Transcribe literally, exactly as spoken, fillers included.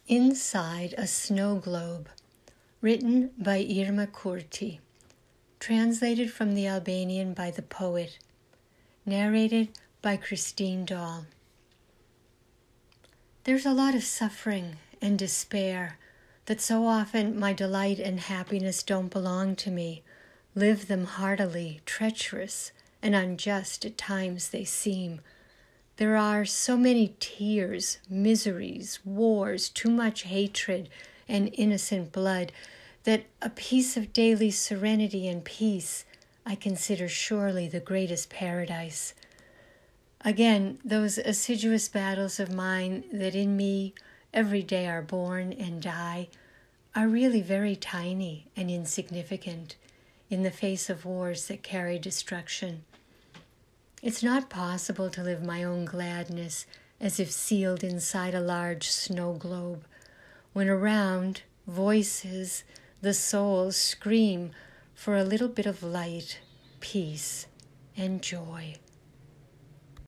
Inside a Snow Globe, written by Irma Kurti, translated from the Albanian by the poet, narrated by Christine Dahl. There's a lot of suffering and despair that so often my delight and happiness don't belong to me, live them heartily, treacherous and unjust at times they seem. There are so many tears, miseries, wars, too much hatred and innocent blood, that a piece of daily serenity and peace I consider surely the greatest paradise. Again, those assiduous battles of mine that in me every day are born and die are really very tiny and insignificant in the face of wars that carry destruction. It's not possible to live my own gladness as if sealed inside a large snow globe, when around voices, the souls scream for a little bit of light, peace, and joy.